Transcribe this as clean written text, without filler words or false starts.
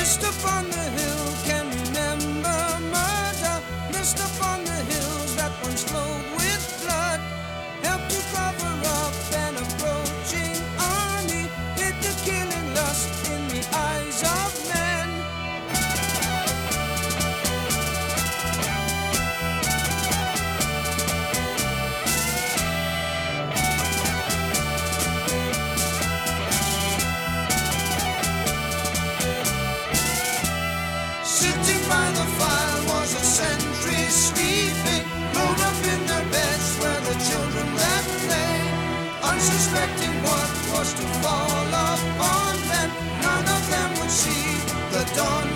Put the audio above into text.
Mist upon the hill can remember murder. Mist upon the hills that once flowed with blood. Help to cover up an approaching army. Hid the killing lust in the eyes of men. Sitting by the fire was a sentry sleeping, rolled up in their beds where the children left play, unsuspecting what was to fall upon them. None of them would see the dawn